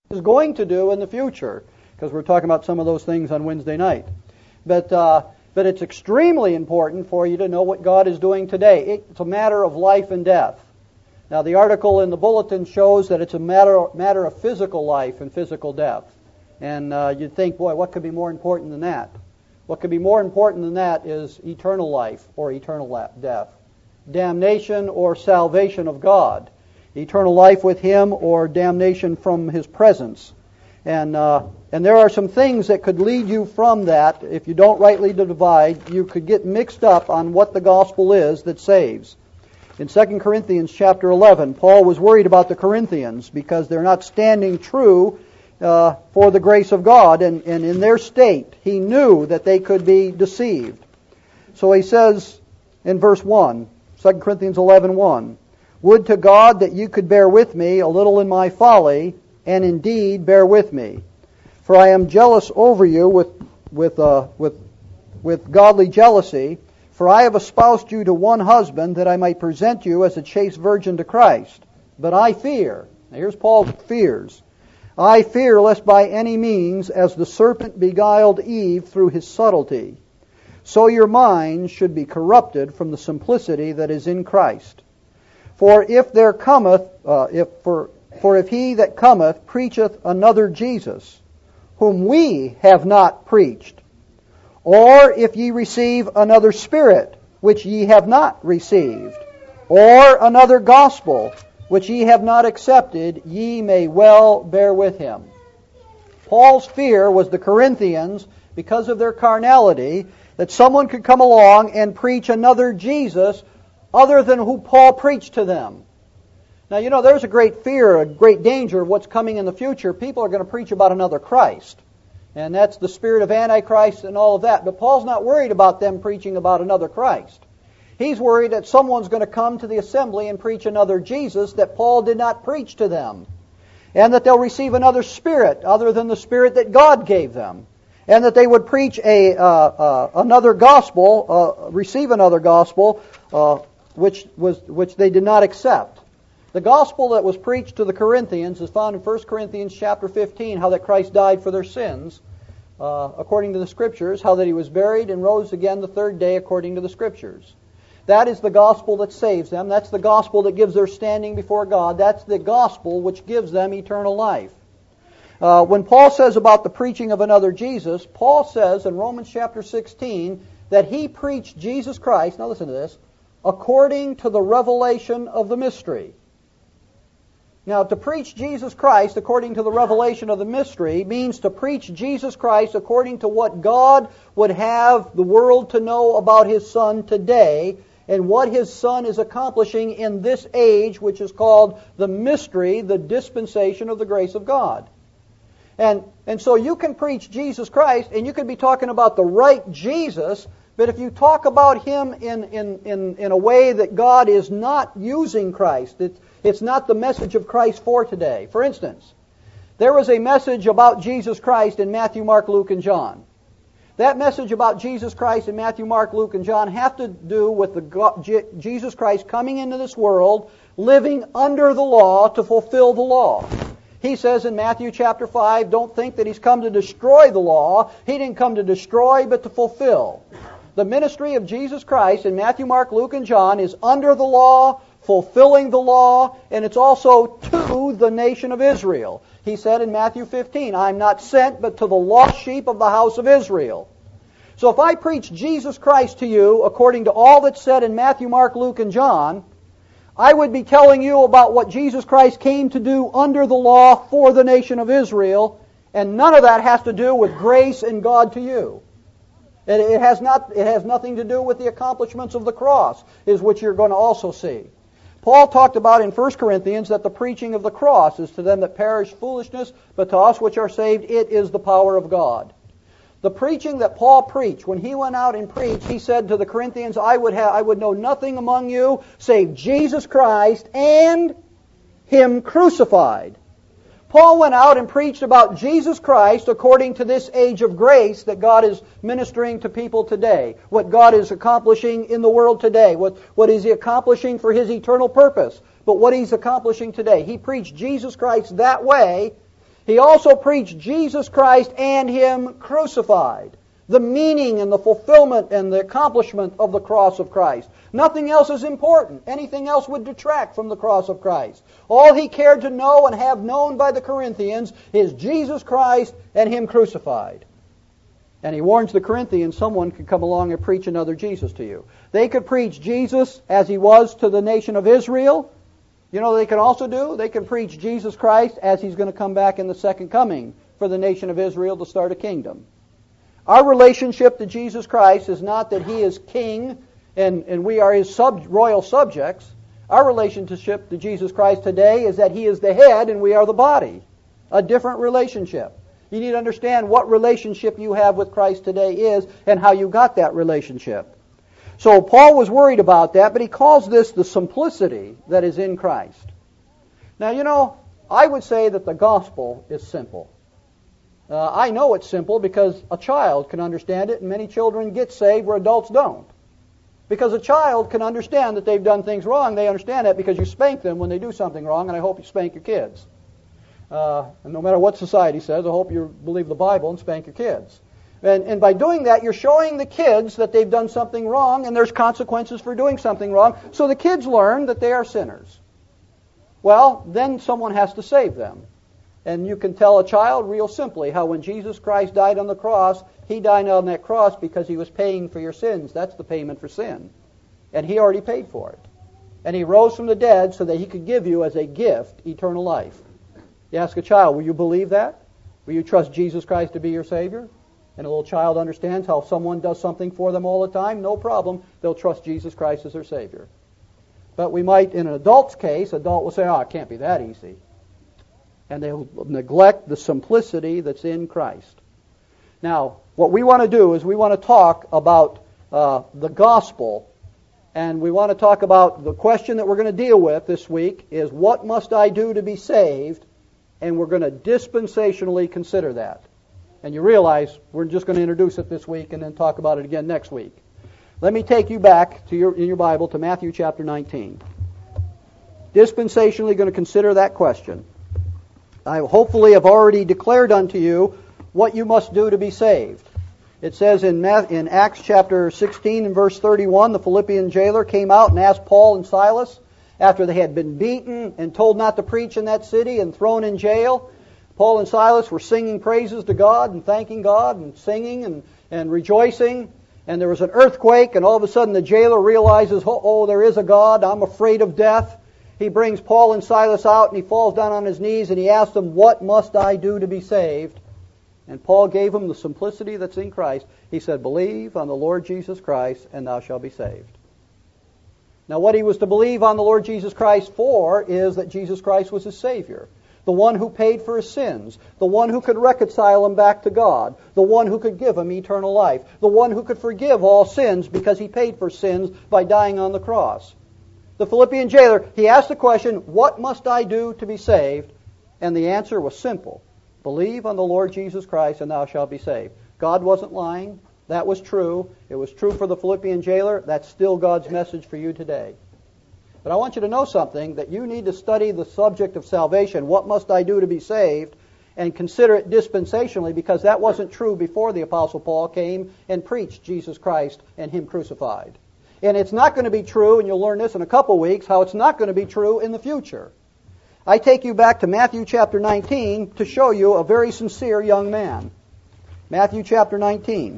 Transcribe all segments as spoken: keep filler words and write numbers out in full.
is going to do in the future, because we're talking about some of those things on Wednesday night. But uh, but it's extremely important for you to know what God is doing today. It's a matter of life and death. Now, the article in the bulletin shows that it's a matter matter of physical life and physical death. And uh, you'd think, boy, what could be more important than that? What could be more important than that is eternal life or eternal la- death, damnation or salvation of God, eternal life with Him or damnation from His presence. And uh, and there are some things that could lead you from that. If you don't rightly divide, you could get mixed up on what the gospel is that saves. In Second Corinthians chapter eleven, Paul was worried about the Corinthians because they're not standing true uh, for the grace of God, and, and in their state, he knew that they could be deceived. So he says in verse one, Second Corinthians eleven one, "Would to God that you could bear with me a little in my folly, and indeed bear with me. For I am jealous over you with with uh, with with godly jealousy. For I have espoused you to one husband, that I might present you as a chaste virgin to Christ. But I fear," now here's Paul's fears, "I fear lest by any means, as the serpent beguiled Eve through his subtlety, so your minds should be corrupted from the simplicity that is in Christ. For if there cometh, uh, if for for if he that cometh preacheth another Jesus, whom we have not preached, or if ye receive another spirit, which ye have not received, or another gospel, which ye have not accepted, ye may well bear with him." Paul's fear was the Corinthians, because of their carnality, that someone could come along and preach another Jesus other than who Paul preached to them. Now, you know, there's a great fear, a great danger of what's coming in the future. People are going to preach about another Christ. And that's the spirit of Antichrist and all of that. But Paul's not worried about them preaching about another Christ. He's worried that someone's going to come to the assembly and preach another Jesus that Paul did not preach to them. And that they'll receive another spirit other than the spirit that God gave them. And that they would preach a uh, uh, another gospel, uh, receive another gospel, uh, which was which they did not accept. The gospel that was preached to the Corinthians is found in First Corinthians chapter fifteen, how that Christ died for their sins, uh, according to the Scriptures, how that He was buried and rose again the third day according to the Scriptures. That is the gospel that saves them. That's the gospel that gives their standing before God. That's the gospel which gives them eternal life. Uh, when Paul says about the preaching of another Jesus, Paul says in Romans chapter sixteen that he preached Jesus Christ, now listen to this, according to the revelation of the mystery. Now, to preach Jesus Christ according to the revelation of the mystery means to preach Jesus Christ according to what God would have the world to know about His Son today and what His Son is accomplishing in this age, which is called the mystery, the dispensation of the grace of God. And, and so you can preach Jesus Christ and you can be talking about the right Jesus, but if you talk about Him in, in, in, in a way that God is not using Christ, it's It's not the message of Christ for today. For instance, there was a message about Jesus Christ in Matthew, Mark, Luke, and John. That message about Jesus Christ in Matthew, Mark, Luke, and John have to do with the God, Jesus Christ coming into this world, living under the law to fulfill the law. He says in Matthew chapter five, don't think that He's come to destroy the law. He didn't come to destroy, but to fulfill. The ministry of Jesus Christ in Matthew, Mark, Luke, and John is under the law, fulfilling the law, and it's also to the nation of Israel. He said in Matthew fifteen, "I'm not sent but to the lost sheep of the house of Israel." So if I preach Jesus Christ to you according to all that's said in Matthew, Mark, Luke, and John, I would be telling you about what Jesus Christ came to do under the law for the nation of Israel, and none of that has to do with grace and God to you. It, it has not. It has nothing to do with the accomplishments of the cross, is what you're going to also see. Paul talked about in First Corinthians that the preaching of the cross is to them that perish foolishness, but to us which are saved, it is the power of God. The preaching that Paul preached, when he went out and preached, he said to the Corinthians, I would have, I would know nothing among you save Jesus Christ and Him crucified. Paul went out and preached about Jesus Christ according to this age of grace that God is ministering to people today, what God is accomplishing in the world today, what, what is He accomplishing for His eternal purpose, but what He's accomplishing today. He preached Jesus Christ that way, He also preached Jesus Christ and Him crucified. The meaning and the fulfillment and the accomplishment of the cross of Christ. Nothing else is important. Anything else would detract from the cross of Christ. All he cared to know and have known by the Corinthians is Jesus Christ and Him crucified. And he warns the Corinthians someone could come along and preach another Jesus to you. They could preach Jesus as He was to the nation of Israel. You know what they can also do? They can preach Jesus Christ as He's going to come back in the second coming for the nation of Israel to start a kingdom. Our relationship to Jesus Christ is not that He is king and, and we are His sub, royal subjects. Our relationship to Jesus Christ today is that He is the head and we are the body. A different relationship. You need to understand what relationship you have with Christ today is and how you got that relationship. So Paul was worried about that, but he calls this the simplicity that is in Christ. Now, you know, I would say that the gospel is simple. Uh, I know it's simple because a child can understand it, and many children get saved where adults don't. Because a child can understand that they've done things wrong. They understand that because you spank them when they do something wrong, and I hope you spank your kids. Uh, and no matter what society says, I hope you believe the Bible and spank your kids. And, and by doing that, you're showing the kids that they've done something wrong, and there's consequences for doing something wrong, so the kids learn that they are sinners. Well, then someone has to save them. And you can tell a child real simply how when Jesus Christ died on the cross, He died on that cross because He was paying for your sins. That's the payment for sin. And He already paid for it. And He rose from the dead so that He could give you as a gift eternal life. You ask a child, will you believe that? Will you trust Jesus Christ to be your Savior? And a little child understands how someone does something for them all the time. No problem. They'll trust Jesus Christ as their Savior. But we might, in an adult's case, adult will say, oh, it can't be that easy. And they'll neglect the simplicity that's in Christ. Now, what we want to do is we want to talk about uh, the gospel, and we want to talk about the question that we're going to deal with this week is, what must I do to be saved? And we're going to dispensationally consider that. And you realize we're just going to introduce it this week and then talk about it again next week. Let me take you back to your in your Bible to Matthew chapter nineteen. Dispensationally going to consider that question. I hopefully have already declared unto you what you must do to be saved. It says in, in Acts chapter sixteen and verse thirty-one, the Philippian jailer came out and asked Paul and Silas, after they had been beaten and told not to preach in that city and thrown in jail. Paul and Silas were singing praises to God and thanking God and singing and, and rejoicing. And there was an earthquake, and all of a sudden the jailer realizes, oh, oh, there is a God, I'm afraid of death. He brings Paul and Silas out, and he falls down on his knees, and he asks them, what must I do to be saved? And Paul gave him the simplicity that's in Christ. He said, believe on the Lord Jesus Christ, and thou shalt be saved. Now, what he was to believe on the Lord Jesus Christ for is that Jesus Christ was his Savior, the one who paid for his sins, the one who could reconcile him back to God, the one who could give him eternal life, the one who could forgive all sins because he paid for sins by dying on the cross. The Philippian jailer, he asked the question, what must I do to be saved? And the answer was simple. Believe on the Lord Jesus Christ and thou shalt be saved. God wasn't lying. That was true. It was true for the Philippian jailer. That's still God's message for you today. But I want you to know something, that you need to study the subject of salvation. What must I do to be saved? And consider it dispensationally, because that wasn't true before the Apostle Paul came and preached Jesus Christ and Him crucified. And it's not going to be true, and you'll learn this in a couple weeks, how it's not going to be true in the future. I take you back to Matthew chapter nineteen to show you a very sincere young man. Matthew chapter nineteen.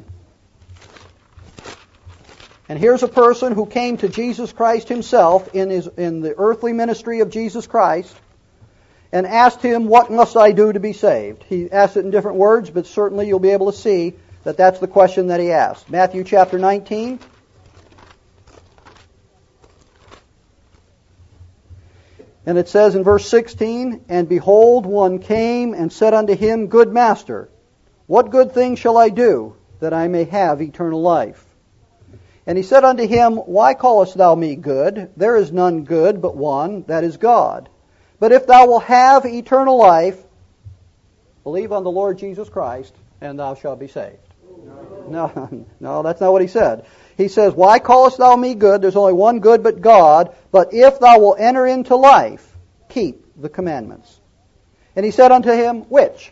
And here's a person who came to Jesus Christ himself in his in the earthly ministry of Jesus Christ and asked him, what must I do to be saved? He asked it in different words, but certainly you'll be able to see that that's the question that he asked. Matthew chapter nineteen. And it says in verse sixteen, and behold, one came and said unto him, Good master, what good thing shall I do that I may have eternal life? And he said unto him, Why callest thou me good? There is none good but one, that is God. But if thou wilt have eternal life, believe on the Lord Jesus Christ, and thou shalt be saved. No, no, no, that's not what he said. He says, Why callest thou me good? There's only one good but God. But if thou wilt enter into life, keep the commandments. And he said unto him, which?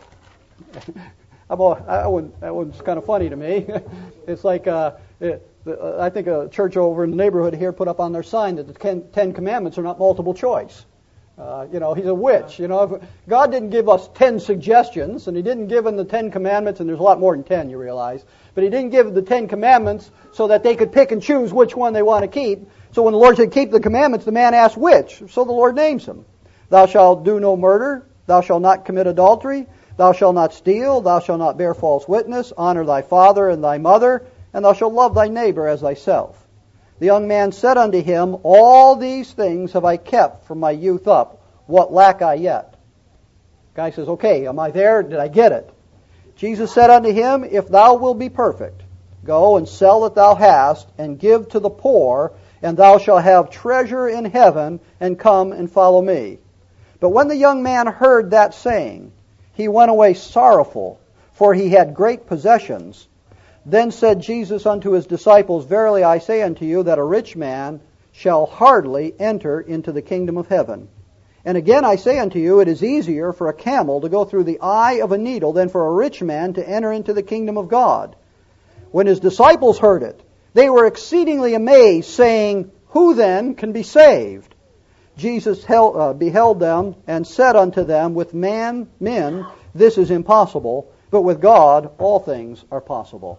I'm all, I wouldn't, that was kind of funny to me. It's like, uh, it, the, I think a church over in the neighborhood here put up on their sign that the ten, ten Commandments are not multiple choice. Uh, you know, he's a witch. You know, if God didn't give us ten suggestions, and He didn't give them the Ten Commandments, and there's a lot more than ten, you realize. But He didn't give the Ten Commandments so that they could pick and choose which one they want to keep. So when the Lord said, keep the commandments, the man asked which. So the Lord names them. Thou shalt do no murder. Thou shalt not commit adultery. Thou shalt not steal. Thou shalt not bear false witness. Honor thy father and thy mother. And thou shalt love thy neighbor as thyself. The young man said unto him, all these things have I kept from my youth up. What lack I yet? Guy says, okay, am I there? Did I get it? Jesus said unto him, if thou wilt be perfect, go and sell that thou hast, and give to the poor, and thou shalt have treasure in heaven, and come and follow me. But when the young man heard that saying, he went away sorrowful, for he had great possessions. Then said Jesus unto his disciples, verily I say unto you, that a rich man shall hardly enter into the kingdom of heaven. And again I say unto you, it is easier for a camel to go through the eye of a needle than for a rich man to enter into the kingdom of God. When his disciples heard it, they were exceedingly amazed, saying, who then can be saved? Jesus held, uh, beheld them and said unto them, with man, men, this is impossible, but with God all things are possible.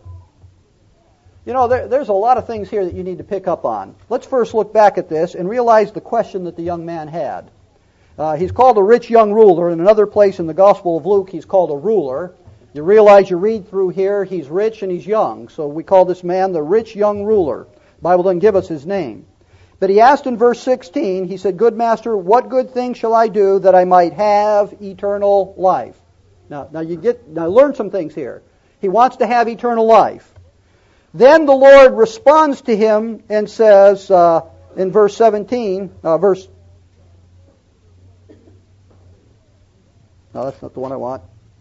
You know, there, there's a lot of things here that you need to pick up on. Let's first look back at this and realize the question that the young man had. Uh, he's called a rich young ruler. In another place in the Gospel of Luke, he's called a ruler. You realize you read through here, he's rich and he's young. So we call this man the rich young ruler. The Bible doesn't give us his name. But he asked in verse sixteen, he said, good master, what good thing shall I do that I might have eternal life? Now, now you get, now learn some things here. He wants to have eternal life. Then the Lord responds to him and says, uh, in verse seventeen, uh, verse, no, that's not the one I want.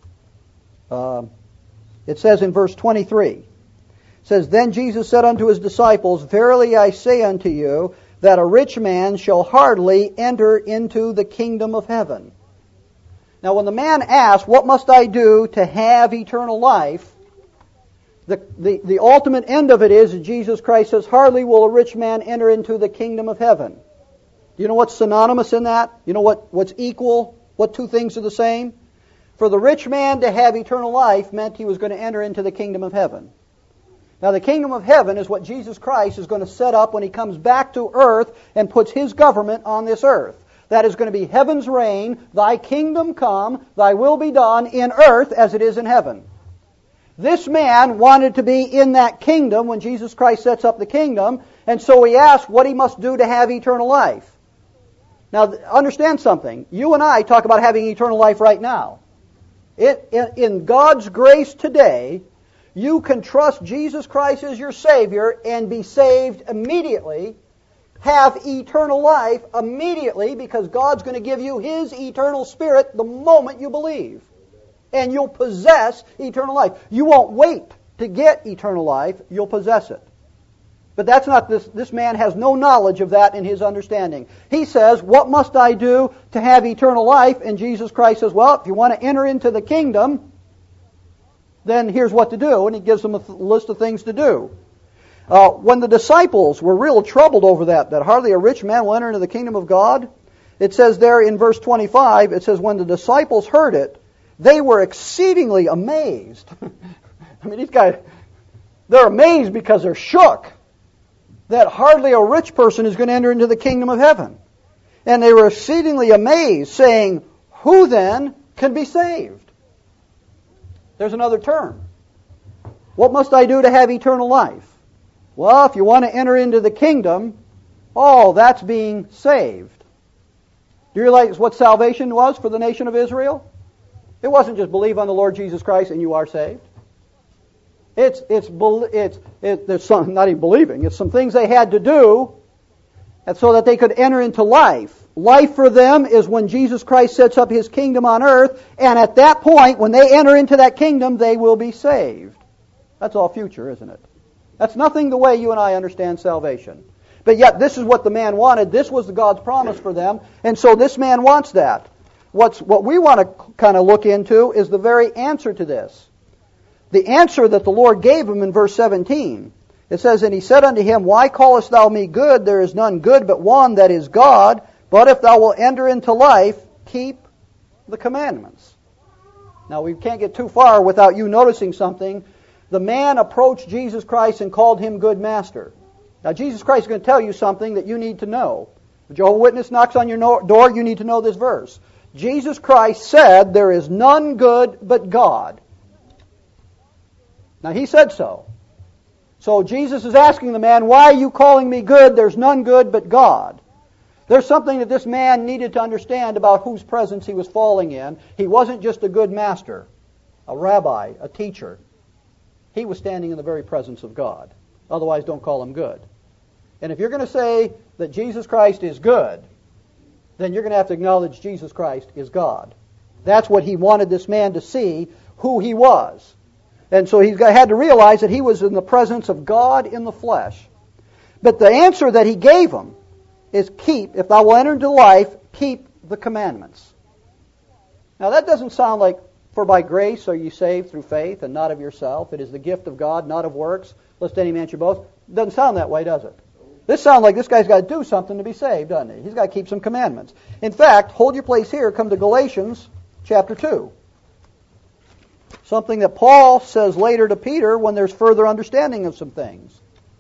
Um, it says in verse twenty-three, it says, then Jesus said unto his disciples, verily I say unto you, that a rich man shall hardly enter into the kingdom of heaven. Now when the man asked, what must I do to have eternal life? The, the, the ultimate end of it is that Jesus Christ says, hardly will a rich man enter into the kingdom of heaven. Do you know what's synonymous in that? You know what, what's equal? What two things are the same? For the rich man to have eternal life meant he was going to enter into the kingdom of heaven. Now the kingdom of heaven is what Jesus Christ is going to set up when He comes back to earth and puts His government on this earth. That is going to be heaven's reign, thy kingdom come, thy will be done in earth as it is in heaven. This man wanted to be in that kingdom when Jesus Christ sets up the kingdom, and so he asked what he must do to have eternal life. Now understand something. You and I talk about having eternal life right now. It, in, in God's grace today, you can trust Jesus Christ as your Savior and be saved immediately, have eternal life immediately, because God's going to give you His eternal Spirit the moment you believe. And you'll possess eternal life. You won't wait to get eternal life, you'll possess it. But that's not this, this man has no knowledge of that in his understanding. He says, what must I do to have eternal life? And Jesus Christ says, well, if you want to enter into the kingdom, then here's what to do. And He gives them a th- list of things to do. Uh, when the disciples were real troubled over that, that hardly a rich man will enter into the kingdom of God, it says there in verse twenty-five, it says, when the disciples heard it, they were exceedingly amazed. I mean, these guys, they're amazed because they're shook that hardly a rich person is going to enter into the kingdom of heaven. And they were exceedingly amazed, saying, who then can be saved? There's another term. What must I do to have eternal life? Well, if you want to enter into the kingdom, oh, that's being saved. Do you realize what salvation was for the nation of Israel? It wasn't just believe on the Lord Jesus Christ and you are saved. It's it's it's it, there's some not even believing. It's some things they had to do, and so that they could enter into life. Life for them is when Jesus Christ sets up His kingdom on earth, and at that point, when they enter into that kingdom, they will be saved. That's all future, isn't it? That's nothing the way you and I understand salvation. But yet, this is what the man wanted. This was God's promise for them, and so this man wants that. what's, what we want to kind of look into is the very answer to this. The answer that the Lord gave him in verse seventeen. It says, "And he said unto him, Why callest thou me good? There is none good but one, that is God. But if thou wilt enter into life, keep the commandments." Now, we can't get too far without you noticing something. The man approached Jesus Christ and called him good master. Now, Jesus Christ is going to tell you something that you need to know. If a Jehovah's Witness knocks on your no- door, you need to know this verse. Jesus Christ said, "There is none good but God." Now, he said so. So Jesus is asking the man, "Why are you calling me good? There's none good but God." There's something that this man needed to understand about whose presence he was falling in. He wasn't just a good master, a rabbi, a teacher. He was standing in the very presence of God. Otherwise, don't call him good. And if you're going to say that Jesus Christ is good, then you're going to have to acknowledge Jesus Christ is God. That's what he wanted this man to see, who he was. And so he had to realize that he was in the presence of God in the flesh. But the answer that he gave him is keep, if thou wilt enter into life, keep the commandments. Now that doesn't sound like, for by grace are you saved through faith and not of yourself. It is the gift of God, not of works, lest any man should boast. It doesn't sound that way, does it? This sounds like this guy's got to do something to be saved, doesn't he? He's got to keep some commandments. In fact, hold your place here, come to Galatians chapter two. Something that Paul says later to Peter when there's further understanding of some things.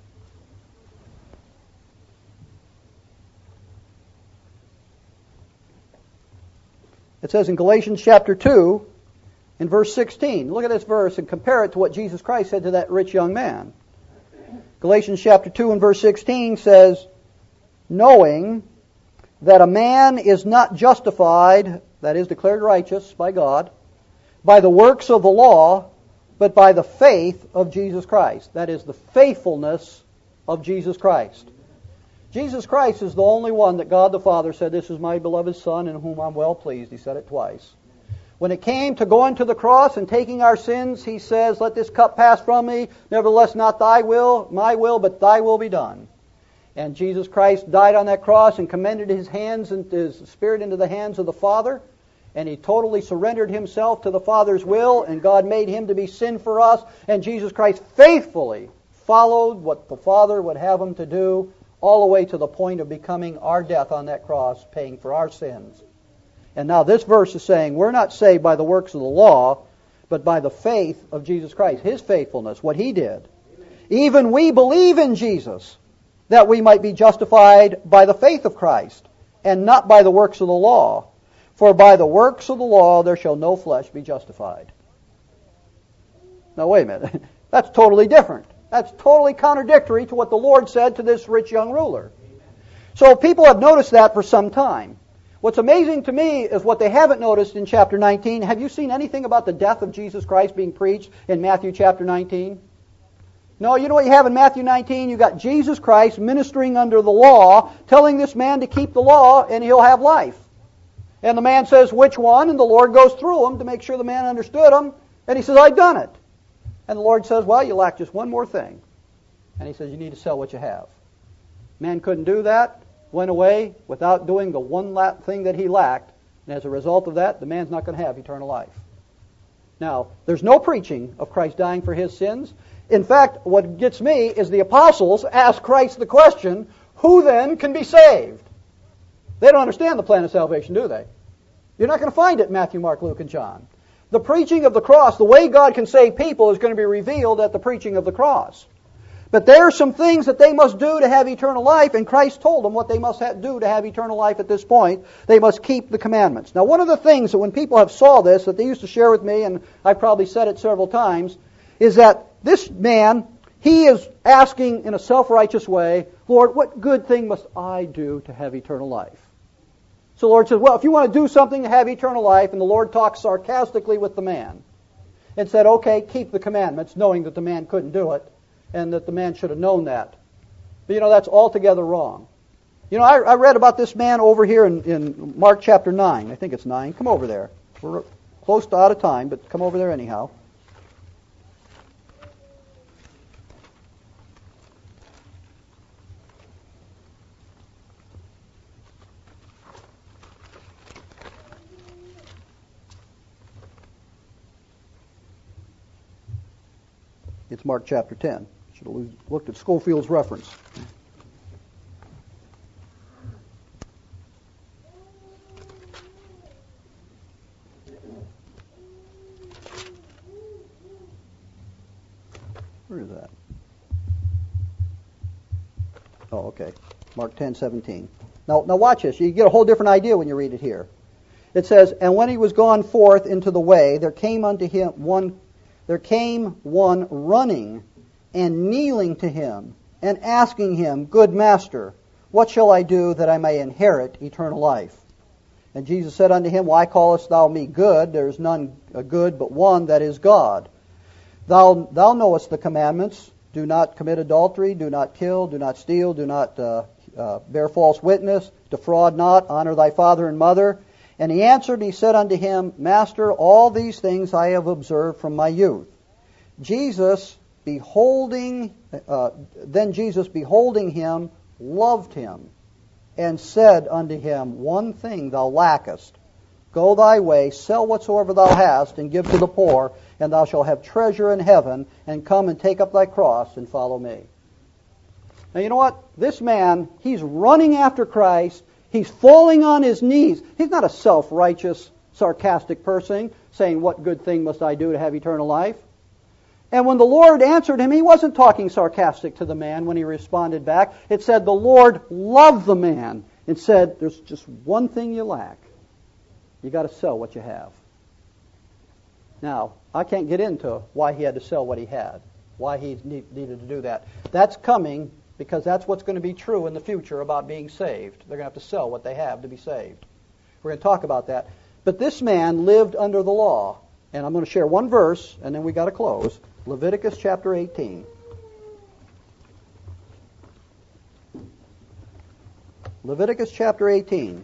It says in Galatians chapter two, in verse sixteen. Look at this verse and compare it to what Jesus Christ said to that rich young man. Galatians chapter two and verse sixteen says, "Knowing that a man is not justified," that is, declared righteous by God, "by the works of the law, but by the faith of Jesus Christ." That is, the faithfulness of Jesus Christ. Jesus Christ is the only one that God the Father said, "This is my beloved Son in whom I'm well pleased." He said it twice. When it came to going to the cross and taking our sins, he says, "Let this cup pass from me. Nevertheless, not thy will, my will, but thy will be done." And Jesus Christ died on that cross and commended his hands and his spirit into the hands of the Father. And he totally surrendered himself to the Father's will, and God made him to be sin for us. And Jesus Christ faithfully followed what the Father would have him to do, all the way to the point of becoming our death on that cross, paying for our sins. And now this verse is saying we're not saved by the works of the law, but by the faith of Jesus Christ, his faithfulness, what he did. Even we believe in Jesus, that we might be justified by the faith of Christ, and not by the works of the law. For by the works of the law there shall no flesh be justified. Now wait a minute. That's totally different. That's totally contradictory to what the Lord said to this rich young ruler. So people have noticed that for some time. What's amazing to me is what they haven't noticed in chapter nineteen. Have you seen anything about the death of Jesus Christ being preached in Matthew chapter nineteen? No, you know what you have in Matthew nineteen? You've got Jesus Christ ministering under the law, telling this man to keep the law and he'll have life. And the man says, "Which one?" And the Lord goes through him to make sure the man understood him. And he says, "I've done it." And the Lord says, "Well, you lack just one more thing." And he says, "You need to sell what you have." Man couldn't do that, went away without doing the one thing that he lacked. And as a result of that, the man's not going to have eternal life. Now, there's no preaching of Christ dying for his sins. In fact, what gets me is the apostles ask Christ the question, who then can be saved? They don't understand the plan of salvation, do they? You're not going to find it in Matthew, Mark, Luke, and John. The preaching of the cross, the way God can save people, is going to be revealed at the preaching of the cross. But there are some things that they must do to have eternal life, and Christ told them what they must do to have eternal life at this point. They must keep the commandments. Now, one of the things that when people have saw this, that they used to share with me, and I've probably said it several times, is that this man, he is asking in a self-righteous way, "Lord, what good thing must I do to have eternal life?" So the Lord says, "Well, if you want to do something to have eternal life," and the Lord talks sarcastically with the man and said, "Okay, keep the commandments," knowing that the man couldn't do it and that the man should have known that. But you know, that's altogether wrong. You know, I, I read about this man over here in, in Mark chapter nine. I think it's nine. Come over there. We're close to out of time, but come over there anyhow. It's Mark chapter ten. Should have looked at Scofield's reference. Where is that? Oh, okay. Mark ten seventeen. Now, now watch this. You get a whole different idea when you read it here. It says, "And when he was gone forth into the way, there came unto him one, there came one running and kneeling to him and asking him, Good Master, what shall I do that I may inherit eternal life? And Jesus said unto him, Why callest thou me good? There is none good but one, that is God. Thou thou knowest the commandments. Do not commit adultery, do not kill, do not steal, do not uh, uh, bear false witness, defraud not, honor thy father and mother. And he answered, he said unto him, Master, all these things I have observed from my youth. Jesus, beholding, uh, then Jesus, beholding him, loved him, and said unto him, One thing thou lackest. Go thy way, sell whatsoever thou hast, and give to the poor, and thou shalt have treasure in heaven, and come and take up thy cross and follow me. Now you know what? This man, he's running after Christ. He's falling on his knees. He's not a self-righteous, sarcastic person saying, What good thing must I do to have eternal life? And when the Lord answered him, he wasn't talking sarcastic to the man when he responded back. It said the Lord loved the man and said, There's just one thing you lack. You got to sell what you have. Now, I can't get into why he had to sell what he had, why he need, needed to do that. That's coming because that's what's going to be true in the future about being saved. They're going to have to sell what they have to be saved. We're going to talk about that. But this man lived under the law. And I'm going to share one verse, and then we got to close. Leviticus chapter eighteen. Leviticus chapter eighteen.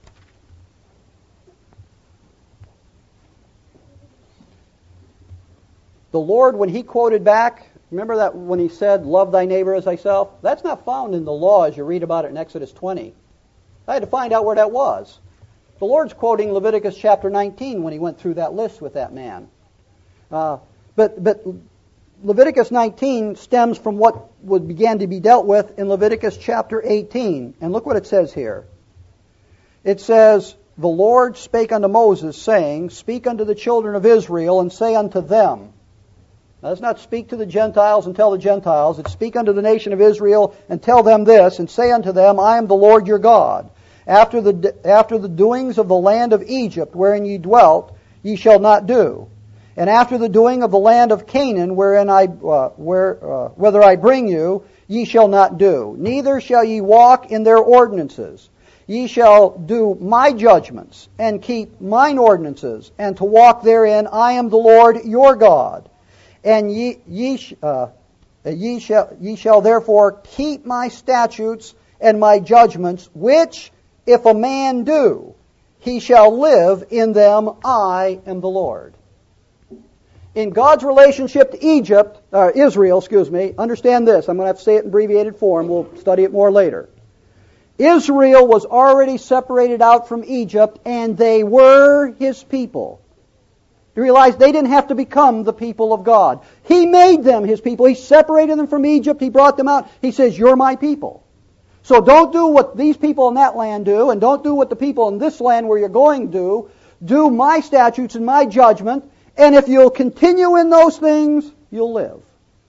The Lord, when he quoted back, remember that when he said, Love thy neighbor as thyself? That's not found in the law as you read about it in Exodus twenty. I had to find out where that was. The Lord's quoting Leviticus chapter nineteen when he went through that list with that man. Uh, but but Leviticus nineteen stems from what would began to be dealt with in Leviticus chapter eighteen. And look what it says here. It says, The Lord spake unto Moses, saying, Speak unto the children of Israel, and say unto them. Now, let's not speak to the Gentiles and tell the Gentiles. It's speak unto the nation of Israel and tell them this, and say unto them, I am the Lord your God. After the after the doings of the land of Egypt, wherein ye dwelt, ye shall not do. And after the doing of the land of Canaan, wherein I uh, where uh, whither I bring you, ye shall not do. Neither shall ye walk in their ordinances. Ye shall do my judgments, and keep mine ordinances, and to walk therein. I am the Lord your God. And ye, ye, uh, ye, shall, ye shall therefore keep my statutes and my judgments, which, if a man do, he shall live in them. I am the Lord. In God's relationship to Egypt, uh, Israel, excuse me, understand this. I'm going to have to say it in abbreviated form. We'll study it more later. Israel was already separated out from Egypt, and they were his people. You realize they didn't have to become the people of God. He made them his people. He separated them from Egypt. He brought them out. He says, You're my people. So don't do what these people in that land do, and don't do what the people in this land where you're going do. Do my statutes and my judgment, and if you'll continue in those things, you'll live.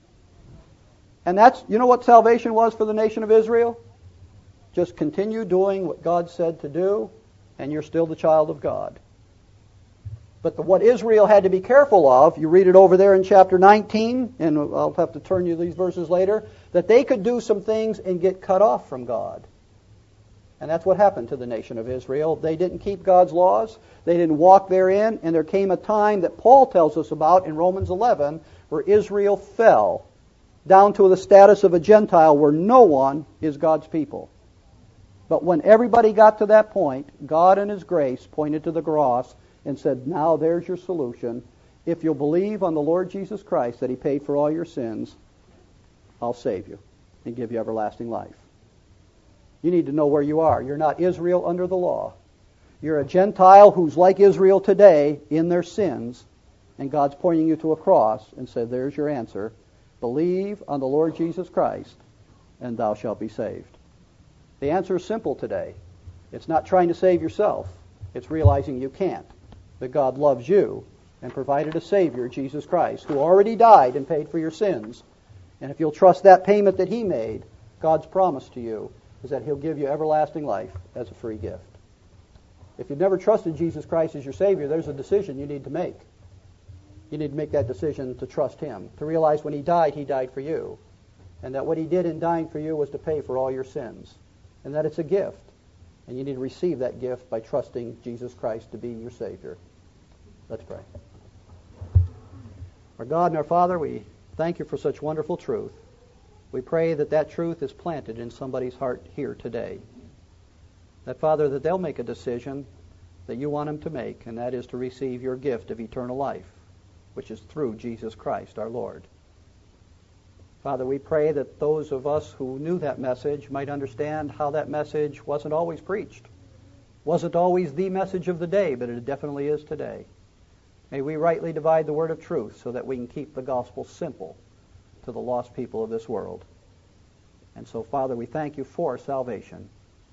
And that's, you know what salvation was for the nation of Israel? Just continue doing what God said to do, and you're still the child of God. But the, what Israel had to be careful of, you read it over there in chapter nineteen, and I'll have to turn you these verses later, that they could do some things and get cut off from God. And that's what happened to the nation of Israel. They didn't keep God's laws. They didn't walk therein. And there came a time that Paul tells us about in Romans eleven where Israel fell down to the status of a Gentile where no one is God's people. But when everybody got to that point, God in His grace pointed to the cross and said, now there's your solution. If you'll believe on the Lord Jesus Christ that He paid for all your sins, I'll save you and give you everlasting life. You need to know where you are. You're not Israel under the law. You're a Gentile who's like Israel today in their sins, and God's pointing you to a cross and said, there's your answer. Believe on the Lord Jesus Christ, and thou shalt be saved. The answer is simple today. It's not trying to save yourself. It's realizing you can't. That God loves you and provided a Savior, Jesus Christ, who already died and paid for your sins. And if you'll trust that payment that He made, God's promise to you is that He'll give you everlasting life as a free gift. If you've never trusted Jesus Christ as your Savior, there's a decision you need to make. You need to make that decision to trust Him, to realize when He died, He died for you, and that what He did in dying for you was to pay for all your sins, and that it's a gift, and you need to receive that gift by trusting Jesus Christ to be your Savior. Let's pray. Our God and our Father, we thank You for such wonderful truth. We pray that that truth is planted in somebody's heart here today. That, Father, that they'll make a decision that You want them to make, and that is to receive Your gift of eternal life, which is through Jesus Christ our Lord. Father, we pray that those of us who knew that message might understand how that message wasn't always preached, wasn't always the message of the day, but it definitely is today. May we rightly divide the word of truth so that we can keep the gospel simple to the lost people of this world. And so, Father, we thank You for salvation.